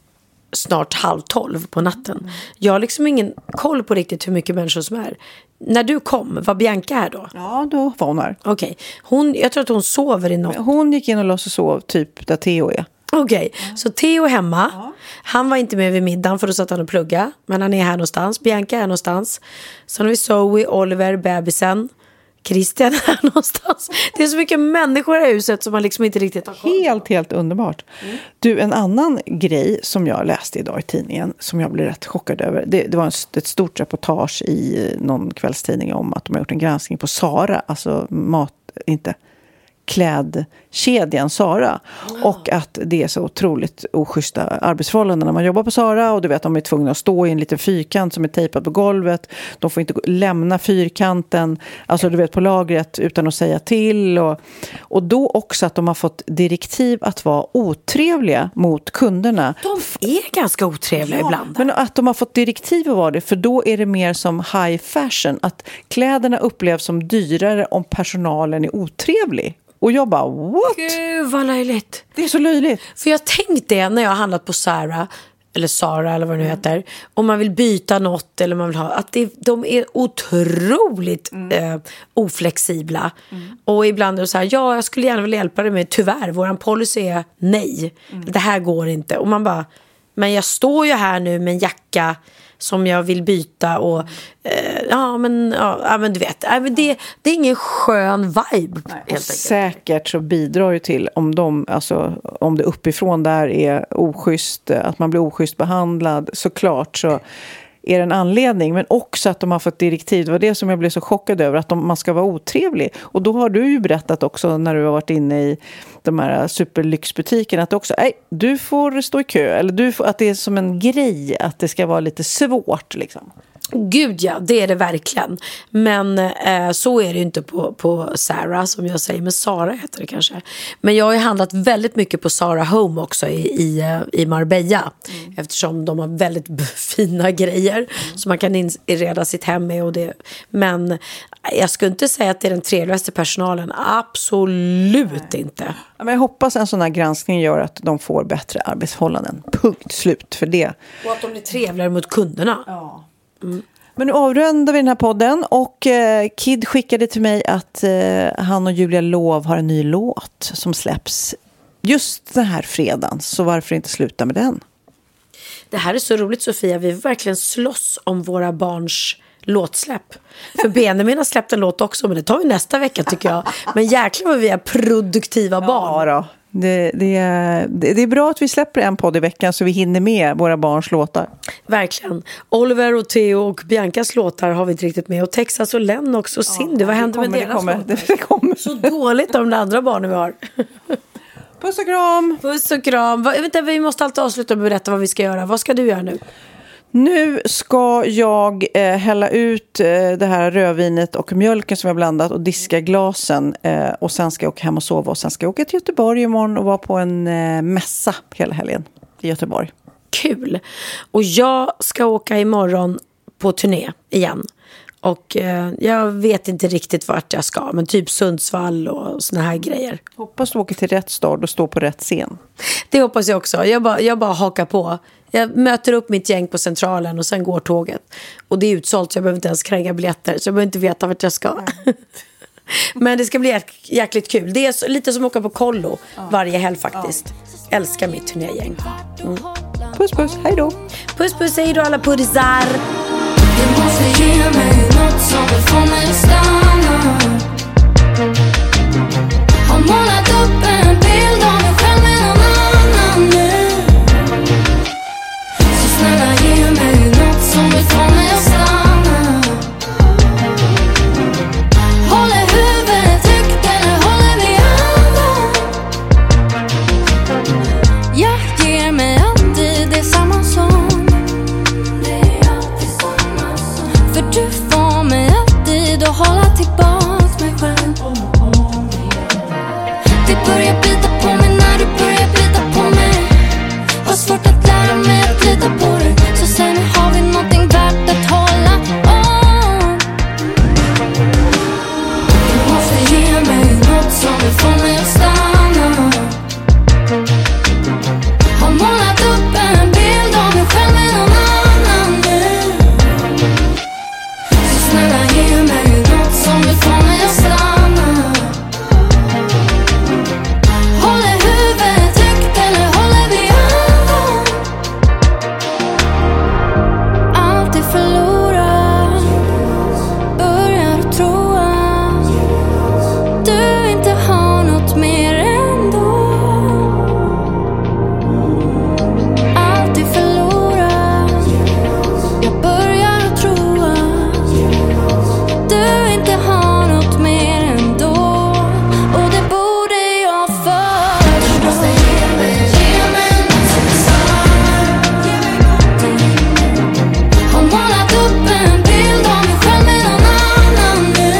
snart halv tolv på natten. Mm. Jag har liksom ingen koll på riktigt hur mycket människor som är. När du kom, var Bianca här då? Ja, då var hon här. Okej. Hon, jag tror att hon sover i något. Hon gick in och låtsades sov typ där Theo är. Okej, okay. mm. så Theo är hemma. Ja. Han var inte med vid middagen för då satt han och plugga. Men han är här någonstans. Bianca är här någonstans. Sen har vi Zoe, Oliver, bebisen. Christian är någonstans. Det är så mycket människor i huset som man liksom inte riktigt har koll. Helt, helt underbart. Mm. Du, en annan grej som jag läste idag i tidningen som jag blev rätt chockad över. Det, det var en, ett stort reportage i någon kvällstidning om att de har gjort en granskning på Zara. Alltså mat, inte klädkedjan Zara. Oh. Och att det är så otroligt oschyssta arbetsförhållanden när man jobbar på Zara. Och du vet, de är tvungna att stå i en liten fyrkant som är tejpad på golvet. De får inte lämna fyrkanten, alltså du vet, på lagret utan att säga till. Och, och då också att de har fått direktiv att vara otrevliga mot kunderna. De är ganska otrevliga ja, ibland. Men att de har fått direktiv att vara det, för då är det mer som high fashion. Att kläderna upplevs som dyrare om personalen är otrevlig. Och jag bara, what? Gud, vad löjligt. Det är så löjligt. För jag tänkte när jag har handlat på Zara, eller Zara eller vad det nu heter, om man vill byta något eller man vill ha, att det, de är otroligt mm. eh, oflexibla. Mm. Och ibland är det så här, ja, jag skulle gärna vilja hjälpa dig, men tyvärr, våran policy är nej. Mm. Det här går inte. Och man bara, men jag står ju här nu med en jacka som jag vill byta och eh, ja, men, ja men du vet, äh, men det, det är ingen skön vibe. Nej, helt säkert så bidrar ju till om de, alltså om det uppifrån där är oschysst, att man blir oschysst behandlad, såklart så är det en anledning, men också att de har fått direktiv. Det var det som jag blev så chockad över, att de, man ska vara otrevlig. Och då har du ju berättat också när du har varit inne i de här superlyxbutikerna att också, nej, du får stå i kö. Eller du får, att det är som en grej, att det ska vara lite svårt liksom. Gud ja, det är det verkligen. Men eh, så är det ju inte på, på Zara som jag säger. Men Zara heter det kanske. Men jag har ju handlat väldigt mycket på Zara Home också i, i, i Marbella. Mm. Eftersom de har väldigt fina grejer mm. som man kan inreda sitt hem med. Och det. Men jag skulle inte säga att det är den trevligaste personalen. Absolut Nej. inte. Men jag hoppas en sån här granskning gör att de får bättre arbetsförhållanden. Punkt slut för det. Och att de blir trevligare mot kunderna. Ja. Mm. Men nu avrundar vi den här podden och eh, Kid skickade till mig att eh, han och Julia Lov har en ny låt som släpps just den här fredagen, så varför inte sluta med den? Det här är så roligt, Sofia, vi verkligen slåss om våra barns låtsläpp. För Benjamin har släppt en låt också, men det tar vi nästa vecka tycker jag. Men jäklar vad vi är produktiva barn. Ja då. Det, det, är, det är bra att vi släpper en podd i veckan så vi hinner med våra barns låtar. Verkligen. Oliver och Theo och Biancas låtar har vi inte riktigt med. Och Texas och Len också. Ja, Cindy, vad händer med deras kommer, låtar? Det kommer. Så dåligt om de andra barnen vi har. Puss och kram. Puss och kram. Vänta, vi måste alltid avsluta och berätta vad vi ska göra. Vad ska du göra nu? Nu ska jag eh, hälla ut eh, det här rödvinet och mjölken som jag blandat och diska glasen. Eh, och sen ska jag åka hem och sova. Och sen ska jag åka till Göteborg imorgon och vara på en eh, mässa hela helgen i Göteborg. kul. Och jag ska åka imorgon på turné igen. Och eh, jag vet inte riktigt vart jag ska. Men typ Sundsvall och såna här grejer. Hoppas du åker till rätt stad och står på rätt scen. Det hoppas jag också. Jag bara, jag bara hakar på. Jag möter upp mitt gäng på Centralen och sen går tåget. Och det är utsålt så jag behöver inte ens kränga biljetter. Så jag behöver inte veta vart jag ska. Men det ska bli jäk- jäkligt kul. Det är så, lite som att åka på kollo varje helg faktiskt. Ja. Älskar mitt turnégäng. Mm. Puss puss, hej då. Puss puss, hej då alla puddisar. Du måste ge mig något som vill få mig att stanna. Har målat upp en bild av mig själv med någon annan nu. Så snälla ge mig något som vill få mig att stanna. Håller huvudet högt eller håller vi andan? Jag ger mig alltid det samma som. För du får mig alltid att hålla tillbaks mig själv. Det börjar bita på mig när du börjar bita på mig. Har svårt att lära mig att lita på dig. Så sen har vi någonting värt att hålla om. Du måste ge mig något som vill få mig att stanna. Har målat upp en bild av mig själv med någon annan nu. Snälla ge mig något som vill få mig att stanna. Håller huvudet högt eller håller vi andan? Alltid förlorar. Börjar att tro att du inte har något mer ändå. Alltid förlorar. Jag börjar att tro att du inte har något mer ändå. Och det borde jag förstå. Du måste ge mig, ge mig något som är sant. Ge mig någonting. Har målat upp en bild av mig själv med någon annan nu.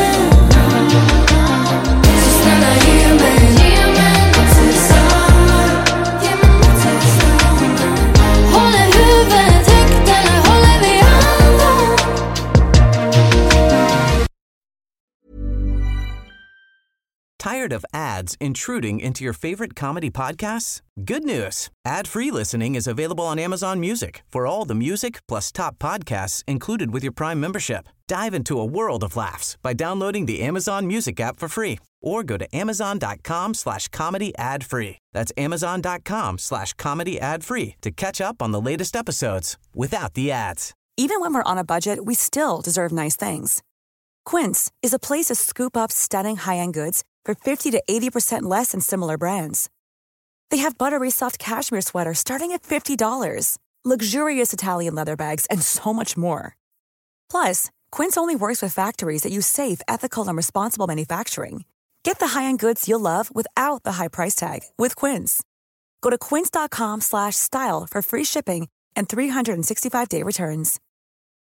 Så snälla ge mig, ge mig något som är sant. Ge mig något som är sant. Håller huvudet högt eller håller vi andan? Tired of ads intruding into your favorite comedy podcasts? Good news. Ad-free listening is available on Amazon Music for all the music plus top podcasts included with your Prime membership. Dive into a world of laughs by downloading the Amazon Music app for free or go to amazon.com slash comedy ad free. That's amazon.com slash comedy ad free to catch up on the latest episodes without the ads. Even when we're on a budget, we still deserve nice things. Quince is a place to scoop up stunning high-end goods for fifty to eighty percent less than similar brands. They have buttery soft cashmere sweaters starting at fifty dollars, luxurious Italian leather bags, and so much more. Plus, Quince only works with factories that use safe, ethical, and responsible manufacturing. Get the high-end goods you'll love without the high price tag with Quince. Go to quince.com slash style for free shipping and three sixty-five day returns.